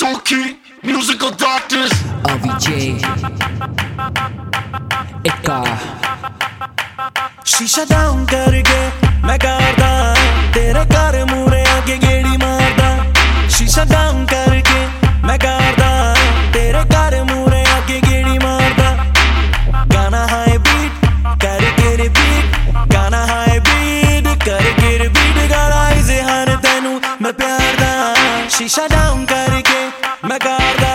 Suki, musical doctors. AVJ Eka शीशा down करके मैं करदा तेरे घर मूरे आके गेड़ी मारदा। शीशा डाउन करके मैं करदा तेरे घर मूरे आके गेड़ी मारदा। गाना हाई बीट करके रिपीट, गाना हाई बीट करके रिपीट। गाना इज़हार तेनू मैं प्यार दा। शीशा डाउन करके मैं करदा।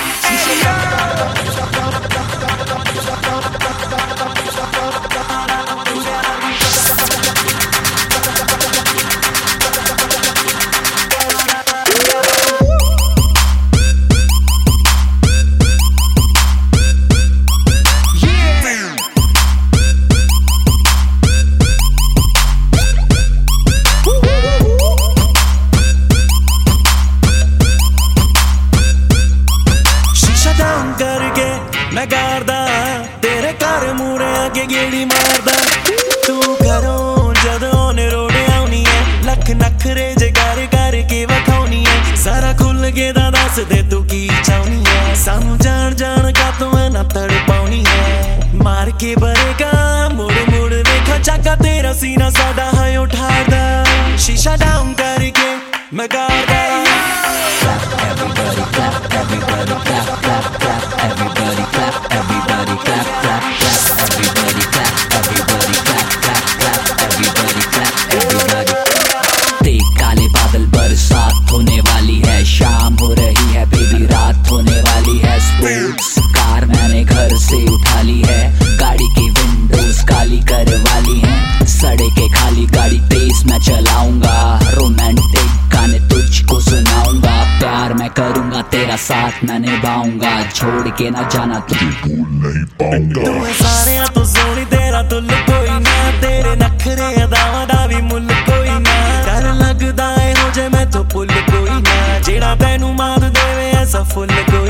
करके मैं करदा तेरे घर मूरे आके गेड़ी मारदा। तू घरों जदों ने रोड़े आउनी है, लख नखरे जे कर करके वखाउनी है। सारा खुल के दा दस दे तू की चाहनी है। सानू जान जान का तू ना तड़पाउनी है। मार के बरेगा मुड़ मुड़ वेखा चाका तेरा सीना साडा है उठादा। शीशा डाउन करके मैं करदा। Everybody clap, everybody clap, clap, clap. Everybody clap, everybody clap, clap, clap. Everybody clap, everybody clap, clap, clap. Everybody clap, everybody. देख काले बादल बरसात होने वाली है। शाम हो रही है बेबी, रात होने वाली है। स्पोर्ट्स कार मैंने घर से उठा ली है। गाड़ी की विंडोज काली करवा ली है। सड़कें खाली, गाड़ी तेज मैं चलाऊंगा। रोमांटिक गाने तुझको सुनाऊंगा। प्यार मैं करूंगा, तेरा साथ मैं निभाऊंगा। छोड़ के ना जाना तू भूल नहीं पाऊंगा। तू सारे तो सोनी तेरा तुल कोई ना। तेरे नखरे अदावां दा भी मुल कोई ना। डर लगदा है हो जे मैं तो पुल कोई ना। जेड़ा तैनू मार देवे ऐसा फुल कोई